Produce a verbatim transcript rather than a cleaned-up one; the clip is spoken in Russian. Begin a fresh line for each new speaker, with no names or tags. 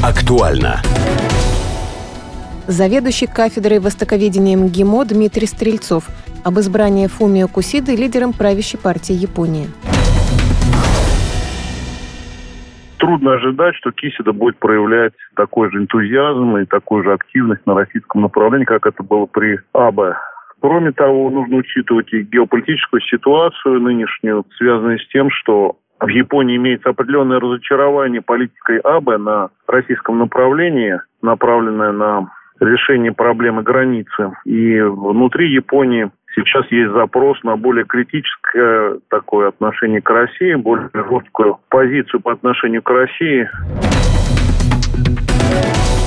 Актуально.
Заведующий кафедрой востоковедения МГИМО Дмитрий Стрельцов об избрании Фумио Кисиды лидером правящей партии Японии.
Трудно ожидать, что Кисида будет проявлять такой же энтузиазм и такую же активность на российском направлении, как это было при Абе. Кроме того, нужно учитывать и геополитическую ситуацию нынешнюю, связанную с тем, что в Японии имеется определенное разочарование политикой Абе на российском направлении, направленное на решение проблемы границы. И внутри Японии сейчас есть запрос на более критическое такое отношение к России, более жесткую позицию по отношению к России.